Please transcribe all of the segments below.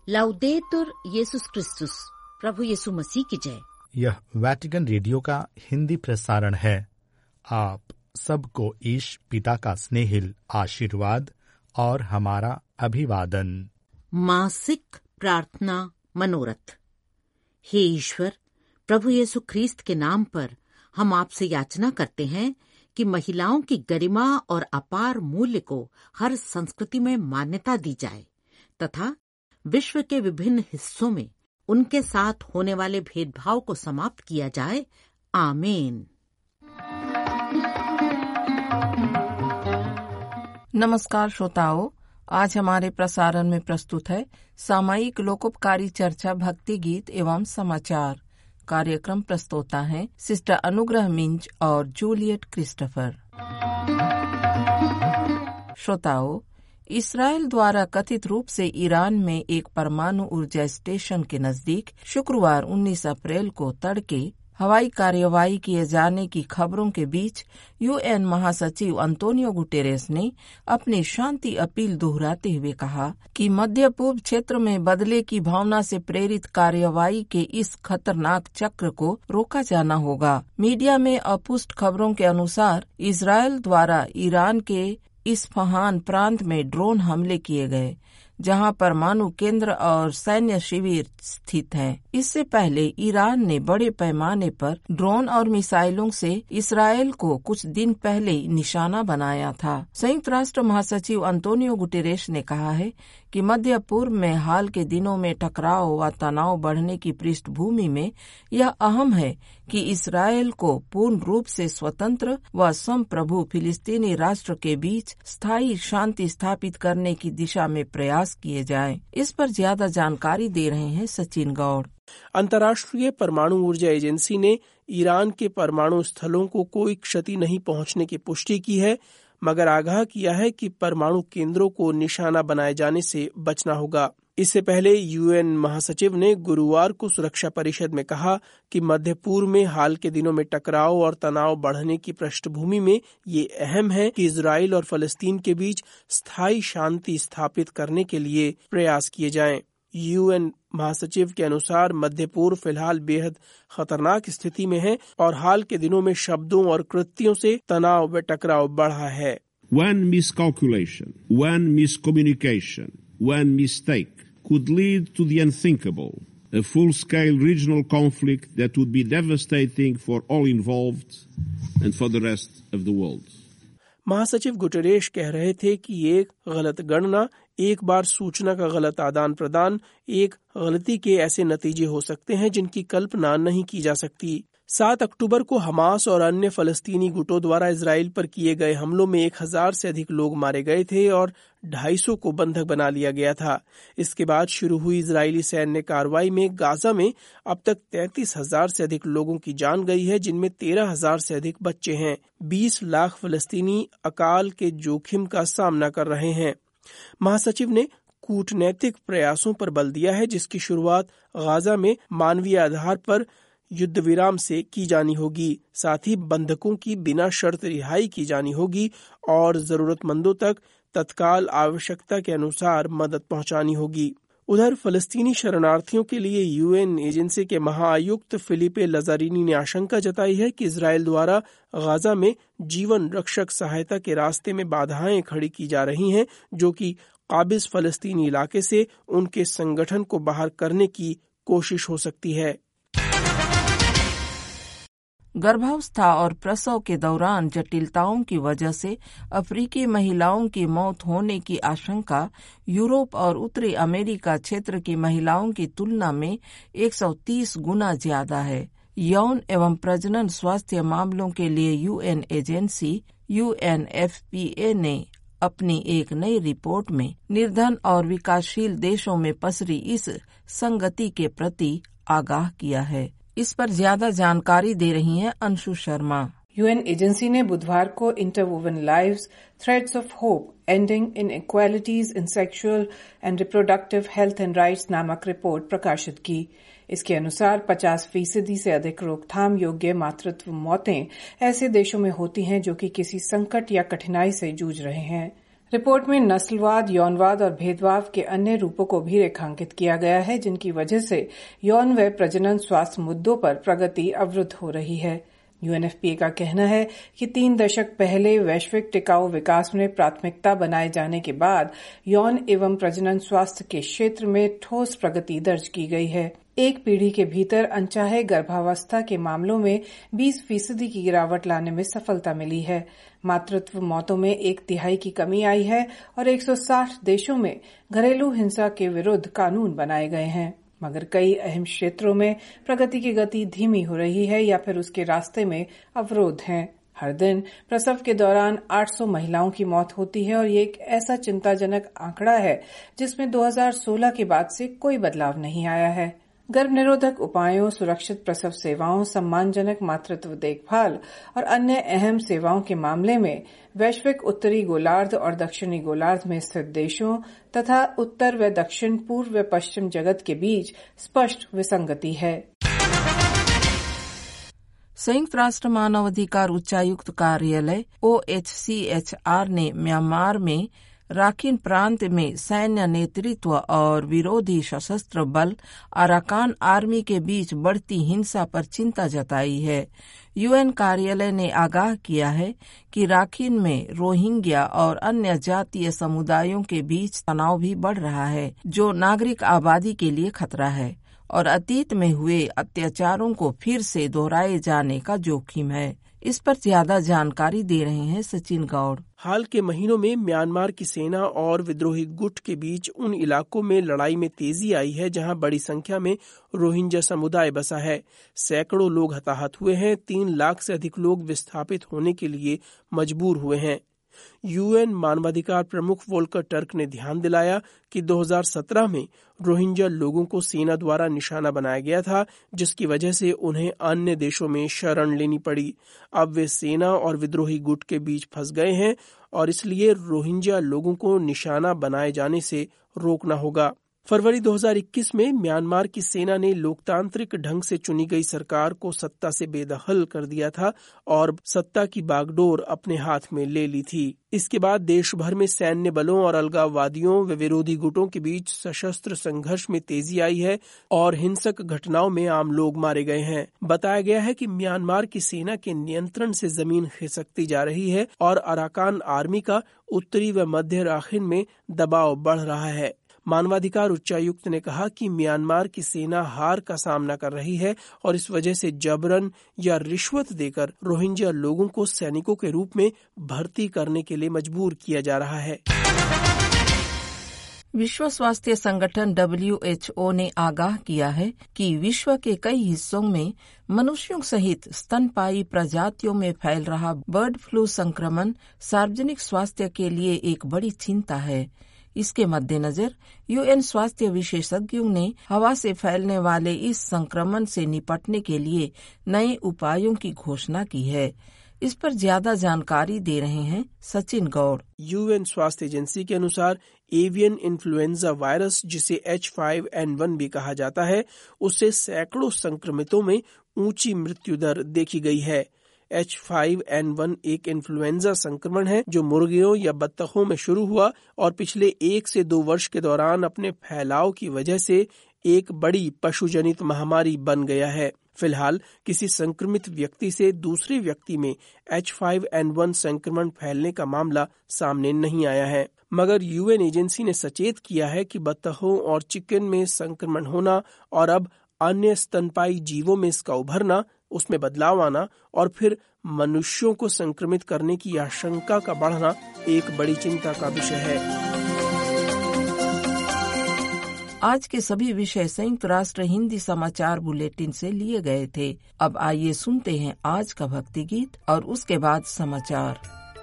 लाउदेतुर येसुस क्रिस्तुस, प्रभु यीशु मसीह की जय। यह वैटिकन रेडियो का हिंदी प्रसारण है। आप सबको ईश पिता का स्नेहिल आशीर्वाद और हमारा अभिवादन। मासिक प्रार्थना मनोरथ। हे ईश्वर, प्रभु यीशु ख्रीस्त के नाम पर हम आपसे याचना करते हैं कि महिलाओं की गरिमा और अपार मूल्य को हर संस्कृति में मान्यता दी जाए तथा विश्व के विभिन्न हिस्सों में उनके साथ होने वाले भेदभाव को समाप्त किया जाए। आमीन। नमस्कार श्रोताओं, आज हमारे प्रसारण में प्रस्तुत है सामयिक लोकोपकारी चर्चा, भक्ति गीत एवं समाचार। कार्यक्रम प्रस्तोता हैं सिस्टर अनुग्रह मिंज और जूलियट क्रिस्टोफर। श्रोताओं, इस्राएल द्वारा कथित रूप से ईरान में एक परमाणु ऊर्जा स्टेशन के नजदीक शुक्रवार 19 अप्रैल को तड़के हवाई कार्यवाही किए जाने की खबरों के बीच यूएन महासचिव अंतोनियो गुटेरेस ने अपनी शांति अपील दोहराते हुए कहा कि मध्य पूर्व क्षेत्र में बदले की भावना से प्रेरित कार्यवाही के इस खतरनाक चक्र को रोका जाना होगा। मीडिया में अपुष्ट खबरों के अनुसार इस्राएल द्वारा ईरान के इस्फहान प्रांत में ड्रोन हमले किए गए, जहां परमाणु केंद्र और सैन्य शिविर स्थित हैं। इससे पहले ईरान ने बड़े पैमाने पर ड्रोन और मिसाइलों से इस्राएल को कुछ दिन पहले निशाना बनाया था। संयुक्त राष्ट्र महासचिव अंतोनियो गुटेरेस ने कहा है कि मध्य पूर्व में हाल के दिनों में टकराव व तनाव बढ़ने की पृष्ठभूमि में यह अहम है कि इस्राएल को पूर्ण रूप से स्वतंत्र व संप्रभु फिलिस्तीनी राष्ट्र के बीच स्थायी शांति स्थापित करने की दिशा में प्रयास किए जाएं। इस पर ज्यादा जानकारी दे रहे हैं सचिन गौड़। अंतर्राष्ट्रीय परमाणु ऊर्जा एजेंसी ने ईरान के परमाणु स्थलों को कोई क्षति नहीं पहुंचने की पुष्टि की है, मगर आगाह किया है कि परमाणु केंद्रों को निशाना बनाए जाने से बचना होगा। इससे पहले यूएन महासचिव ने गुरुवार को सुरक्षा परिषद में कहा कि मध्य पूर्व में हाल के दिनों में टकराव और तनाव बढ़ने की पृष्ठभूमि में ये अहम है कि इजराइल और फलस्तीन के बीच स्थायी शांति स्थापित करने के लिए प्रयास किए जाएं। यूएन महासचिव के अनुसार मध्य पूर्व फिलहाल बेहद खतरनाक स्थिति में है और हाल के दिनों में शब्दों और कृत्यों से तनाव व टकराव बढ़ा है। One miscalculation, one miscommunication, one mistake could lead to the unthinkable, a full-scale regional conflict that would be devastating for all involved and for the rest of the world. महासचिव गुटेरेस कह रहे थे कि एक गलत गणना, एक बार सूचना का गलत आदान प्रदान, एक गलती के ऐसे नतीजे हो सकते हैं जिनकी कल्पना नहीं की जा सकती। 7 अक्टूबर को हमास और अन्य फलस्तीनी गुटों द्वारा इजराइल पर किए गए हमलों में 1000 से अधिक लोग मारे गए थे और 250 को बंधक बना लिया गया था। इसके बाद शुरू हुई इजरायली सैन्य कार्रवाई में गाजा में अब तक 33,000 से अधिक लोगों की जान गई है, जिनमें 13,000 से अधिक बच्चे हैं। 20 लाख फलस्तीनी अकाल के जोखिम का सामना कर रहे हैं। महासचिव ने कूटनैतिक प्रयासों पर बल दिया है, जिसकी शुरुआत गाजा में मानवीय आधार पर युद्ध विराम से की जानी होगी। साथ ही बंधकों की बिना शर्त रिहाई की जानी होगी और जरूरतमंदों तक तत्काल आवश्यकता के अनुसार मदद पहुंचानी होगी। उधर फलस्तीनी शरणार्थियों के लिए यूएन एजेंसी के महाआयुक्त फिलिपे लजारिनी ने आशंका जताई है कि इजराइल द्वारा गाजा में जीवन रक्षक सहायता के रास्ते में बाधाएं खड़ी की जा रही हैं, जो कि काबिज फलस्तीनी इलाके से उनके संगठन को बाहर करने की कोशिश हो सकती है। गर्भावस्था और प्रसव के दौरान जटिलताओं की वजह से अफ्रीकी महिलाओं की मौत होने की आशंका यूरोप और उत्तरी अमेरिका क्षेत्र की महिलाओं की तुलना में 130 गुना ज्यादा है। यौन एवं प्रजनन स्वास्थ्य मामलों के लिए यूएन एजेंसी UNFPA ने अपनी एक नई रिपोर्ट में निर्धन और विकासशील देशों में पसरी इस संगति के प्रति आगाह किया है। इस पर ज्यादा जानकारी दे रही हैं अंशु शर्मा। यूएन एजेंसी ने बुधवार को interwoven lives threads of hope ending inequalities in sexual and reproductive health and rights नामक रिपोर्ट प्रकाशित की। इसके अनुसार 50% से अधिक रोकथाम योग्य मातृत्व मौतें ऐसे देशों में होती हैं जो कि किसी संकट या कठिनाई से जूझ रहे हैं। रिपोर्ट में नस्लवाद, यौनवाद और भेदभाव के अन्य रूपों को भी रेखांकित किया गया है, जिनकी वजह से यौन व प्रजनन स्वास्थ्य मुद्दों पर प्रगति अवरुद्ध हो रही है। यूएनएफपीए का कहना है कि 3 दशक पहले वैश्विक टिकाऊ विकास में प्राथमिकता बनाए जाने के बाद यौन एवं प्रजनन स्वास्थ्य के क्षेत्र में ठोस प्रगति दर्ज की गई है। एक पीढ़ी के भीतर अनचाहे गर्भावस्था के मामलों में 20% की गिरावट लाने में सफलता मिली है। मातृत्व मौतों में 1/3 की कमी आई है और 160 देशों में घरेलू हिंसा के विरुद्ध कानून बनाए गए हैं। मगर कई अहम क्षेत्रों में प्रगति की गति धीमी हो रही है या फिर उसके रास्ते में अवरोध हैं। हर दिन प्रसव के दौरान 800 महिलाओं की मौत होती है और ये एक ऐसा चिंताजनक आंकड़ा है जिसमें 2016 के बाद से कोई बदलाव नहीं आया है। गर्भ निरोधक उपायों, सुरक्षित प्रसव सेवाओं, सम्मानजनक मातृत्व देखभाल और अन्य अहम सेवाओं के मामले में वैश्विक उत्तरी गोलार्ध और दक्षिणी गोलार्ध में स्थित देशों तथा उत्तर व दक्षिण, पूर्व व पश्चिम जगत के बीच स्पष्ट विसंगति है। संयुक्त राष्ट्र मानवाधिकार उच्चायुक्त कार्यालय OHCHR ने म्यांमार में राखीन प्रांत में सैन्य नेतृत्व और विरोधी सशस्त्र बल अराकान आर्मी के बीच बढ़ती हिंसा पर चिंता जताई है। यूएन कार्यालय ने आगाह किया है कि राखीन में रोहिंग्या और अन्य जातीय समुदायों के बीच तनाव भी बढ़ रहा है, जो नागरिक आबादी के लिए खतरा है और अतीत में हुए अत्याचारों को फिर से दोहराए जाने का जोखिम है। इस पर ज्यादा जानकारी दे रहे हैं सचिन गौड़। हाल के महीनों में म्यांमार की सेना और विद्रोही गुट के बीच उन इलाकों में लड़ाई में तेजी आई है जहां बड़ी संख्या में रोहिंग्या समुदाय बसा है। सैकड़ों लोग हताहत हुए हैं। 3 लाख से अधिक लोग विस्थापित होने के लिए मजबूर हुए हैं। यूएन मानवाधिकार प्रमुख वोल्कर टर्क ने ध्यान दिलाया कि 2017 में रोहिंग्या लोगों को सेना द्वारा निशाना बनाया गया था, जिसकी वजह से उन्हें अन्य देशों में शरण लेनी पड़ी। अब वे सेना और विद्रोही गुट के बीच फंस गए हैं और इसलिए रोहिंग्या लोगों को निशाना बनाए जाने से रोकना होगा। फरवरी 2021 में म्यांमार की सेना ने लोकतांत्रिक ढंग से चुनी गई सरकार को सत्ता से बेदखल कर दिया था और सत्ता की बागडोर अपने हाथ में ले ली थी। इसके बाद देश भर में सैन्य बलों और अलगाववादियों व विरोधी गुटों के बीच सशस्त्र संघर्ष में तेजी आई है और हिंसक घटनाओं में आम लोग मारे गए हैं। बताया गया है कि म्यांमार की सेना के नियंत्रण से जमीन खिसकती जा रही है और अराकान आर्मी का उत्तरी व मध्य राखीन में दबाव बढ़ रहा है। मानवाधिकार उच्चायुक्त ने कहा कि म्यांमार की सेना हार का सामना कर रही है और इस वजह से जबरन या रिश्वत देकर रोहिंग्या लोगों को सैनिकों के रूप में भर्ती करने के लिए मजबूर किया जा रहा है। विश्व स्वास्थ्य संगठन WHO ने आगाह किया है कि विश्व के कई हिस्सों में मनुष्यों सहित स्तनपायी प्रजातियों में फैल रहा बर्ड फ्लू संक्रमण सार्वजनिक स्वास्थ्य के लिए एक बड़ी चिंता है। इसके मद्देनजर यूएन स्वास्थ्य विशेषज्ञों ने हवा से फैलने वाले इस संक्रमण से निपटने के लिए नए उपायों की घोषणा की है। इस पर ज्यादा जानकारी दे रहे हैं सचिन गौड़। यूएन स्वास्थ्य एजेंसी के अनुसार एवियन इन्फ्लुएंजा वायरस, जिसे H5N1 भी कहा जाता है, उससे सैकड़ों संक्रमितों में ऊंची मृत्यु दर देखी गई है। H5N1 एक इन्फ्लुएंजा संक्रमण है जो मुर्गियों या बत्तखों में शुरू हुआ और पिछले 1 से 2 वर्ष के दौरान अपने फैलाव की वजह से एक बड़ी पशुजनित महामारी बन गया है। फिलहाल किसी संक्रमित व्यक्ति से दूसरे व्यक्ति में H5N1 संक्रमण फैलने का मामला सामने नहीं आया है, मगर यूएन एजेंसी ने सचेत किया है कि बत्तखों और चिकन में संक्रमण होना और अब अन्य स्तनपायी जीवों में इसका उभरना, उसमें बदलाव आना और फिर मनुष्यों को संक्रमित करने की आशंका का बढ़ना एक बड़ी चिंता का विषय है। आज के सभी विषय संयुक्त राष्ट्र हिंदी समाचार बुलेटिन से लिए गए थे। अब आइए सुनते हैं आज का भक्ति गीत और उसके बाद समाचार।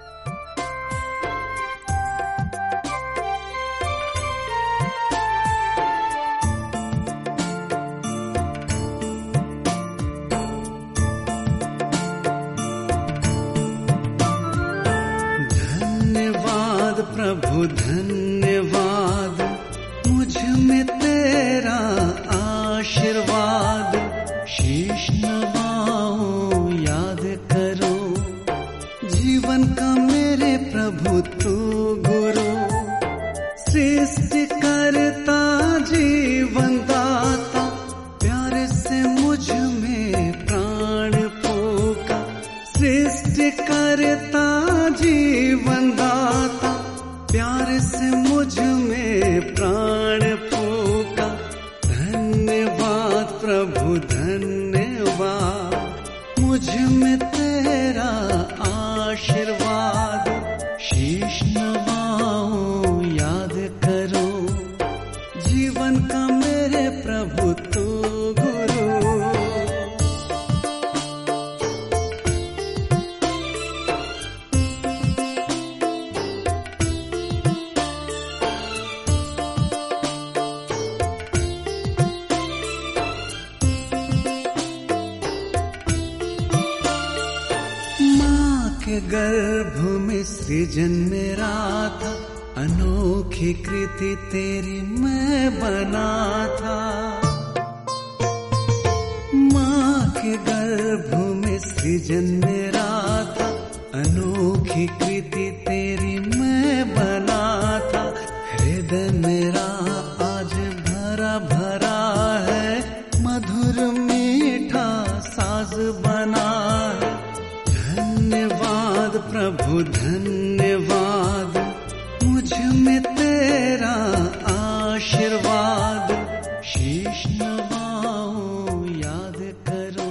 प्रभु धन्यवाद, मुझ में तेरा आशीर्वाद, शीश नवाओ याद करो, जीवन का मेरे प्रभु तू गुरु। करता जीवन दाता, प्यार से मुझ में प्राण फूका। धन्यवाद प्रभु धन्यवाद, मुझ में तेरा आशीर्वाद। शीश नवाओ याद करो, जीवन का मेरे प्रभु तू गुरु। गर्भ में सृजन मेरा था, अनोखी कृति तेरी मैं बना था। माँ के गर्भ में सृजन मेरा था, अनोखी कृति तेरी मैं बना था। हृदय मेरा आज भरा भरा है, मधुर मीठा साज बना है। धन्यवाद प्रभु धन्यवाद, मुझ में तेरा आशीर्वाद। शीश नवाओ याद करो।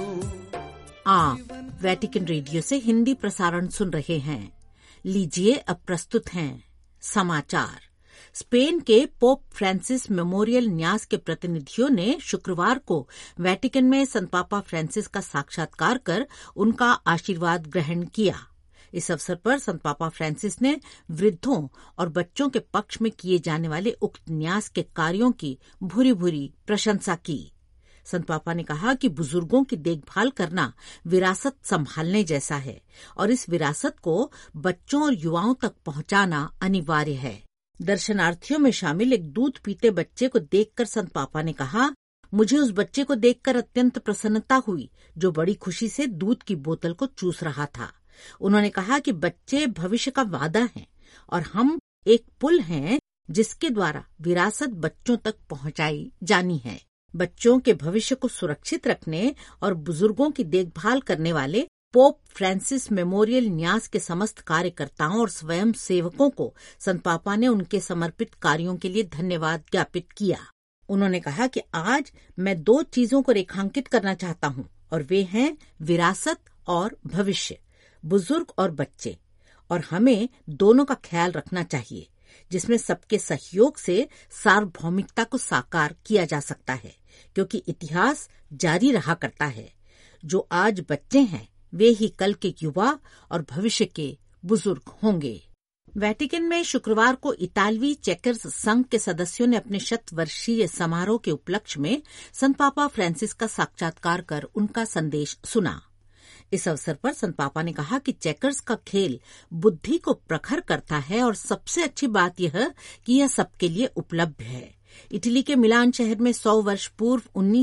आप वैटिकन रेडियो से हिंदी प्रसारण सुन रहे हैं। लीजिए अब प्रस्तुत हैं समाचार। स्पेन के पोप फ्रांसिस मेमोरियल न्यास के प्रतिनिधियों ने शुक्रवार को वेटिकन में संत पापा फ्रांसिस का साक्षात्कार कर उनका आशीर्वाद ग्रहण किया। इस अवसर पर संत पापा फ्रांसिस ने वृद्धों और बच्चों के पक्ष में किए जाने वाले उक्त न्यास के कार्यों की भूरी भूरी प्रशंसा की। संत पापा ने कहा कि बुजुर्गों की देखभाल करना विरासत संभालने जैसा है और इस विरासत को बच्चों और युवाओं तक पहुंचाना अनिवार्य है। दर्शनार्थियों में शामिल एक दूध पीते बच्चे को देखकर संत पापा ने कहा, मुझे उस बच्चे को देखकर अत्यंत प्रसन्नता हुई जो बड़ी खुशी से दूध की बोतल को चूस रहा था। उन्होंने कहा कि बच्चे भविष्य का वादा हैं और हम एक पुल हैं जिसके द्वारा विरासत बच्चों तक पहुंचाई जानी है। बच्चों के भविष्य को सुरक्षित रखने और बुजुर्गों की देखभाल करने वाले पोप फ्रांसिस मेमोरियल न्यास के समस्त कार्यकर्ताओं और स्वयं सेवकों को संत पापा ने उनके समर्पित कार्यों के लिए धन्यवाद ज्ञापित किया। उन्होंने कहा कि आज मैं 2 चीजों को रेखांकित करना चाहता हूं और वे हैं विरासत और भविष्य, बुजुर्ग और बच्चे, और हमें दोनों का ख्याल रखना चाहिए जिसमें सबके सहयोग से सार्वभौमिकता को साकार किया जा सकता है, क्योंकि इतिहास जारी रहा करता है। जो आज बच्चे हैं वे ही कल के युवा और भविष्य के बुजुर्ग होंगे। वेटिकन में शुक्रवार को इतालवी चेकर्स संघ के सदस्यों ने अपने 100 वर्षीय समारोह के उपलक्ष्य में संत पापा फ्रांसिस का साक्षात्कार कर उनका संदेश सुना। इस अवसर पर संत पापा ने कहा कि चेकर्स का खेल बुद्धि को प्रखर करता है और सबसे अच्छी बात यह कि यह सबके लिए उपलब्ध है। इटली के मिलान शहर में 100 वर्ष पूर्व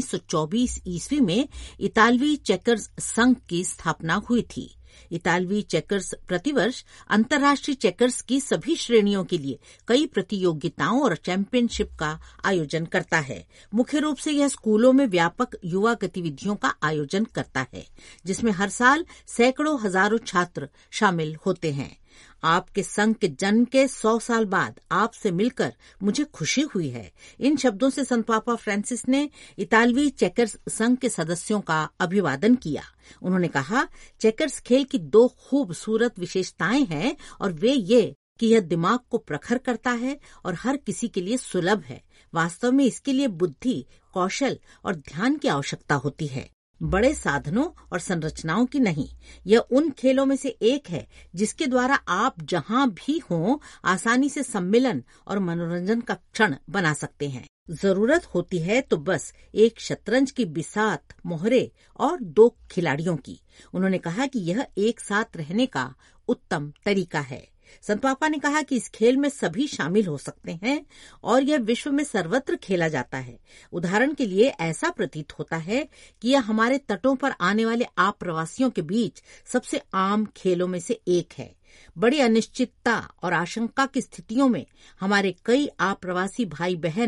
1924 ईस्वी में इतालवी चेकर्स संघ की स्थापना हुई थी। इतालवी चेकर्स प्रतिवर्ष अंतर्राष्ट्रीय चेकर्स की सभी श्रेणियों के लिए कई प्रतियोगिताओं और चैंपियनशिप का आयोजन करता है। मुख्य रूप से यह स्कूलों में व्यापक युवा गतिविधियों का आयोजन करता है, जिसमें हर साल सैकड़ों हजारों छात्र शामिल होते हैं। आपके संघ के जन्म के 100 साल बाद आपसे मिलकर मुझे खुशी हुई है। इन शब्दों से संत पापा फ्रांसिस ने इतालवी चेकर्स संघ के सदस्यों का अभिवादन किया। उन्होंने कहा, चेकर्स खेल की 2 खूबसूरत विशेषताएं हैं और वे ये कि यह दिमाग को प्रखर करता है और हर किसी के लिए सुलभ है। वास्तव में इसके लिए बुद्धि, कौशल और ध्यान की आवश्यकता होती है, बड़े साधनों और संरचनाओं की नहीं। यह उन खेलों में से एक है जिसके द्वारा आप जहां भी हों आसानी से सम्मिलन और मनोरंजन का क्षण बना सकते हैं। जरूरत होती है तो बस एक शतरंज की बिसात मोहरे और 2 खिलाड़ियों की। उन्होंने कहा कि यह एक साथ रहने का उत्तम तरीका है। संत पापा ने कहा कि इस खेल में सभी शामिल हो सकते हैं और यह विश्व में सर्वत्र खेला जाता है। उदाहरण के लिए ऐसा प्रतीत होता है कि यह हमारे तटों पर आने वाले आप्रवासियों के बीच सबसे आम खेलों में से एक है। बड़ी अनिश्चितता और आशंका की स्थितियों में हमारे कई आप्रवासी भाई बहन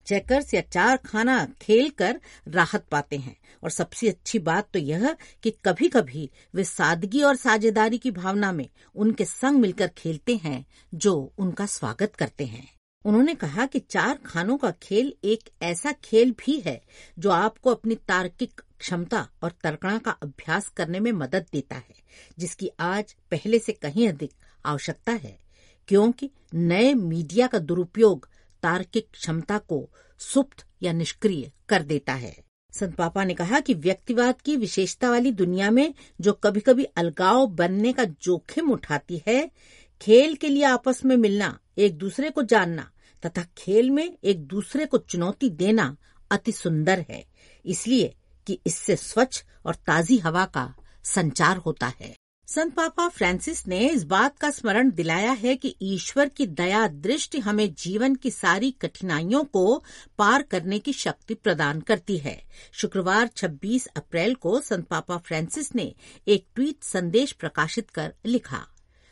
चेकर्स या चार खाना खेल कर राहत पाते हैं। और सबसे अच्छी बात तो यह कि कभी कभी वे सादगी और साझेदारी की भावना में उनके संग मिलकर खेलते हैं जो उनका स्वागत करते हैं। उन्होंने कहा कि चार खानों का खेल एक ऐसा खेल भी है जो आपको अपनी तार्किक क्षमता और तर्कणा का अभ्यास करने में मदद देता है, जिसकी आज पहले से कहीं अधिक आवश्यकता है, क्योंकि नए मीडिया का दुरुपयोग तार्किक क्षमता को सुप्त या निष्क्रिय कर देता है। संत पापा ने कहा कि व्यक्तिवाद की विशेषता वाली दुनिया में जो कभी कभी अलगाव बनने का जोखिम उठाती है, खेल के लिए आपस में मिलना, एक दूसरे को जानना तथा खेल में एक दूसरे को चुनौती देना अति सुंदर है, इसलिए कि इससे स्वच्छ और ताजी हवा का संचार होता है। संत पापा फ्रांसिस ने इस बात का स्मरण दिलाया है कि ईश्वर की दया दृष्टि हमें जीवन की सारी कठिनाइयों को पार करने की शक्ति प्रदान करती है। शुक्रवार 26 अप्रैल को संत पापा फ्रांसिस ने एक ट्वीट संदेश प्रकाशित कर लिखा,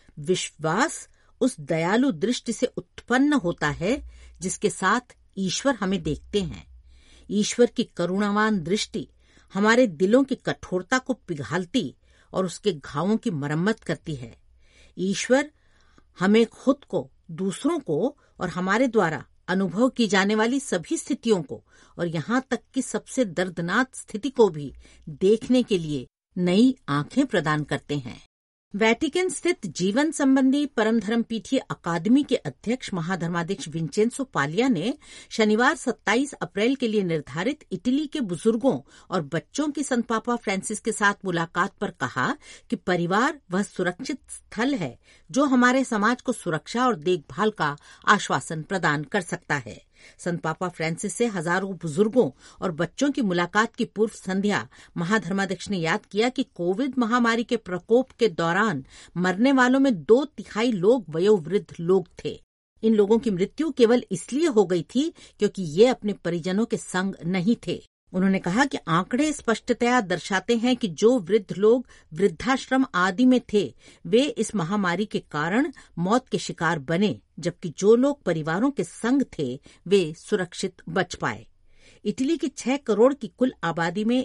विश्वास उस दयालु दृष्टि से उत्पन्न होता है जिसके साथ ईश्वर हमें देखते हैं। ईश्वर की करुणावान दृष्टि हमारे दिलों की कठोरता को पिघालती और उसके घावों की मरम्मत करती है। ईश्वर हमें खुद को, दूसरों को और हमारे द्वारा अनुभव की जाने वाली सभी स्थितियों को और यहाँ तक कि सबसे दर्दनाक स्थिति को भी देखने के लिए नई आंखें प्रदान करते हैं। वेटिकन स्थित जीवन संबंधी परम धर्म पीठीय अकादमी के अध्यक्ष महाधर्माध्यक्ष विंचेंसो पालिया ने शनिवार 27 अप्रैल के लिए निर्धारित इटली के बुजुर्गों और बच्चों की संत पापा फ्रांसिस के साथ मुलाकात पर कहा कि परिवार वह सुरक्षित स्थल है जो हमारे समाज को सुरक्षा और देखभाल का आश्वासन प्रदान कर सकता है। संत पापा फ्रांसिस से हजारों बुजुर्गों और बच्चों की मुलाकात की पूर्व संध्या महाधर्माध्यक्ष ने याद किया कि कोविड महामारी के प्रकोप के दौरान मरने वालों में 2/3 लोग वयोवृद्ध लोग थे। इन लोगों की मृत्यु केवल इसलिए हो गई थी क्योंकि ये अपने परिजनों के संग नहीं थे। उन्होंने कहा कि आंकड़े स्पष्टतया दर्शाते हैं कि जो वृद्ध लोग वृद्धाश्रम आदि में थे वे इस महामारी के कारण मौत के शिकार बने, जबकि जो लोग परिवारों के संग थे वे सुरक्षित बच पाए। इटली की 6 करोड़ की कुल आबादी में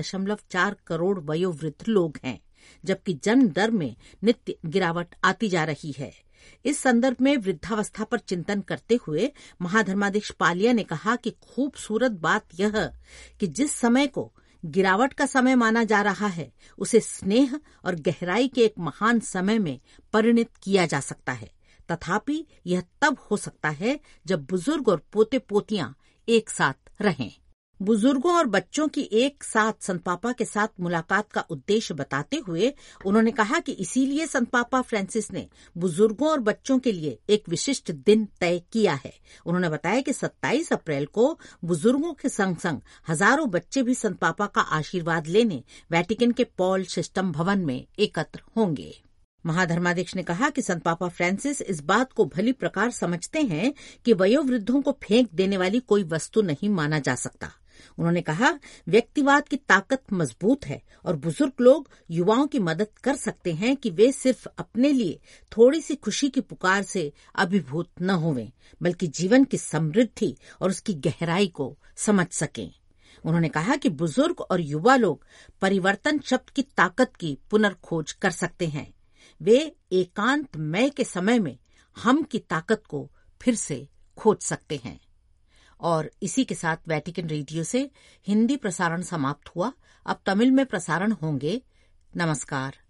1.4 करोड़ वयोवृद्ध लोग हैं, जबकि जन्म दर में नित्य गिरावट आती जा रही है। इस संदर्भ में वृद्धावस्था पर चिंतन करते हुए महाधर्माध्यक्ष पालिया ने कहा कि खूबसूरत बात यह कि जिस समय को गिरावट का समय माना जा रहा है उसे स्नेह और गहराई के एक महान समय में परिणत किया जा सकता है। तथापि यह तब हो सकता है जब बुजुर्ग और पोते पोतियां एक साथ रहें। बुजुर्गों और बच्चों की एक साथ संत पापा के साथ मुलाकात का उद्देश्य बताते हुए उन्होंने कहा कि इसीलिए संत पापा फ्रांसिस ने बुजुर्गों और बच्चों के लिए एक विशिष्ट दिन तय किया है। उन्होंने बताया कि 27 अप्रैल को बुजुर्गों के संग संग हजारों बच्चे भी संत पापा का आशीर्वाद लेने वेटिकन के पॉल सिस्टम भवन में एकत्र होंगे। महाधर्माध्यक्ष ने कहा कि संत पापा फ्रांसिस इस बात को भली प्रकार समझते हैं कि वयोवृद्धों को फेंक देने वाली कोई वस्तु नहीं माना जा सकता। उन्होंने कहा, व्यक्तिवाद की ताकत मजबूत है और बुजुर्ग लोग युवाओं की मदद कर सकते हैं कि वे सिर्फ अपने लिए थोड़ी सी खुशी की पुकार से अभिभूत न होवें, बल्कि जीवन की समृद्धि और उसकी गहराई को समझ सकें। उन्होंने कहा कि बुजुर्ग और युवा लोग परिवर्तन शब्द की ताकत की पुनर्खोज कर सकते हैं। वे एकांतमय के समय में हम की ताकत को फिर से खोज सकते हैं। और इसी के साथ वेटिकन रेडियो से हिंदी प्रसारण समाप्त हुआ। अब तमिल में प्रसारण होंगे। नमस्कार।